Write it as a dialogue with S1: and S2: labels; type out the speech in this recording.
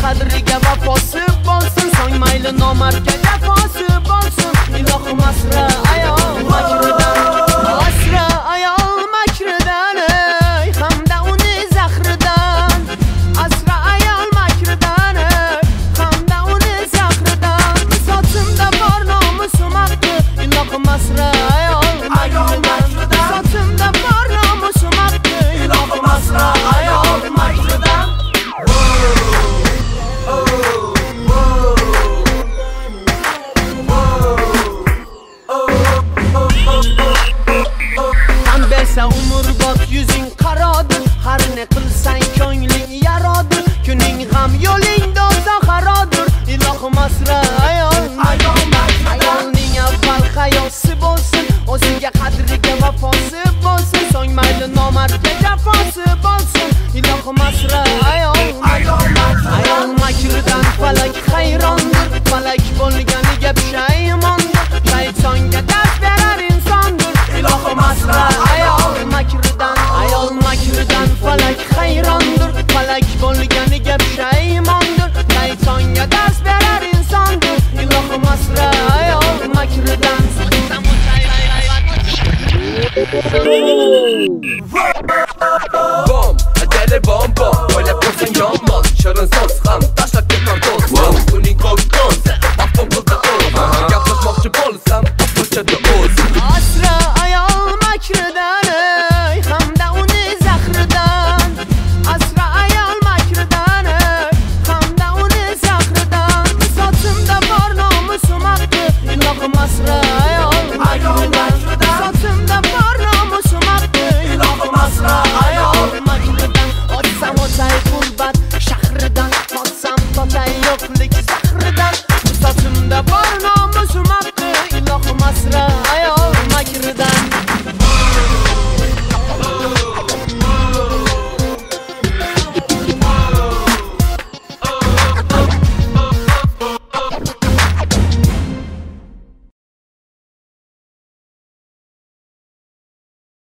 S1: qadriga vafosi bo'lsin, so'ng mayli nomardga jafosi bo'lsin. Ilohim asra ayol makridan, asra ayol makridan, hamda uni zahridan. Asra ayol makridan, hamda uni zahridan. Sochimda bor nomusim haqqi, ilohim asra ayol makridan. Sochimda bor nomusim haqqi, ilohim asra ayol makridan. Umrbod yuzing qarodir, har ne qilsang ko'ngling yarodir. Kuning ham yo'ling dozaxarodir, ilohim asra ayol ayolning avval hayosi bo'lsin, o'ziga qadriga vafosi bo'lsin, so'ng mayli nomardga jafosi bo'lsin. Ilohim asra ayol ayol makridan falak hayrondir, falak bo'lganiga pushaymondir, shaytonga daf berar insondir. Ilohim asra ayol makridan, ayol makridan falak hayrondir, falak bo'lganiga pushaymondir, shaytonga dars berar insondir. Ilohim asra ayol makridan.
S2: Bom, ajali bom bom, o'ylab ko'rsang yonmas, shirin so'z ham tashlab ketar do'st. Uning ko'kko'zi, afton qildi o'z, gaplashmoqchi bo'lsam, o'chadi o'z.
S1: Asra ayol makridan, hamda uni zahridan. Asra ayol makridan, hamda uni zahridan. Sochimda bor nomusim haqqi, ilohim asra ayol makridan. Sochimda bor nomusim haqqi, ilohim asra ayol makridan. Otsam o'tay qurbat,